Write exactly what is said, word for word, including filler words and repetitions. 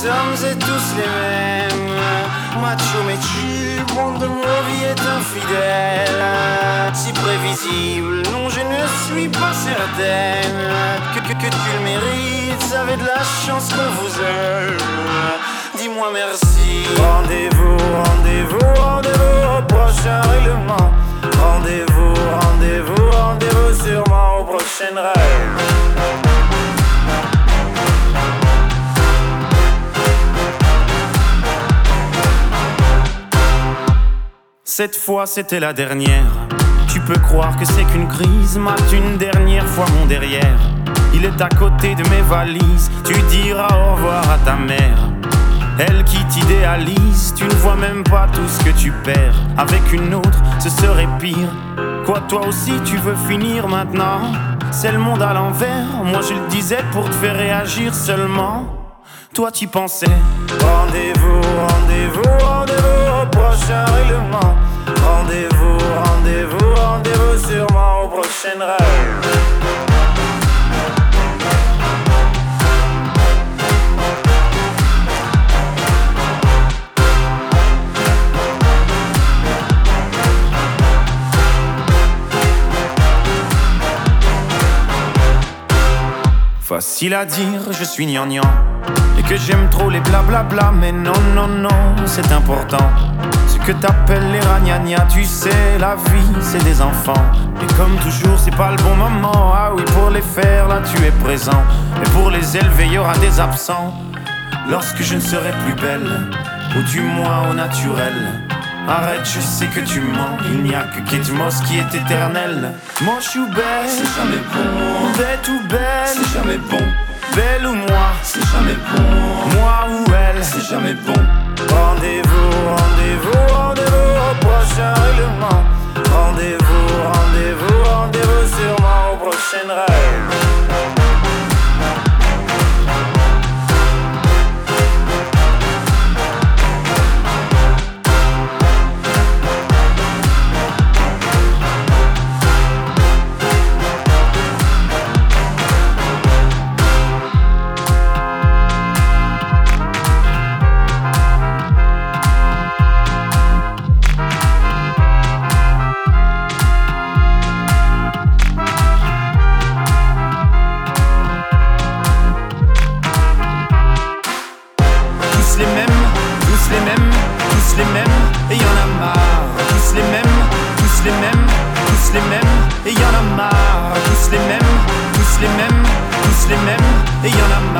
sommes et tous les mêmes. Macho mais tu, bande de mauvais est infidèle. Si prévisible, non je ne suis pas certaine que, que, que tu le mérites, vous avez de la chance qu'on vous aime. Dis-moi merci. Rendez-vous, rendez-vous, rendez-vous au prochain règlement. Rendez-vous, rendez-vous, rendez-vous sûrement au prochain rêve. Cette fois c'était la dernière. Tu peux croire que c'est qu'une crise. Mate une dernière fois mon derrière. Il est à côté de mes valises. Tu diras au revoir à ta mère. Elle qui t'idéalise. Tu ne vois même pas tout ce que tu perds. Avec une autre ce serait pire. Quoi toi aussi tu veux finir maintenant? C'est le monde à l'envers. Moi je le disais pour te faire réagir seulement. Toi t'y pensais. Rendez-vous, rendez-vous, rendez-vous au prochain règlement. Rendez-vous, rendez-vous, rendez-vous sûrement au prochain rêve. Facile à dire, je suis gnangnan et que j'aime trop les blablabla. Mais non, non, non, c'est important. Ce que t'appelles les ragnagnas, tu sais, la vie, c'est des enfants. Et comme toujours, c'est pas le bon moment. Ah oui, pour les faire, là, tu es présent. Et pour les élever, y aura des absents. Lorsque je ne serai plus belle, ou du moins au naturel. Arrête, je sais que tu mens. Il n'y a que Kate Moss qui est éternelle. Moche ou belle, c'est jamais bon. Bête ou belle, c'est jamais bon. Belle ou moi, c'est jamais bon. Moi ou elle, c'est jamais bon. Rendez-vous, rendez-vous, rendez-vous au prochain règlement. Rendez-vous, rendez-vous, rendez-vous sûrement au prochain rêve. Et y'en a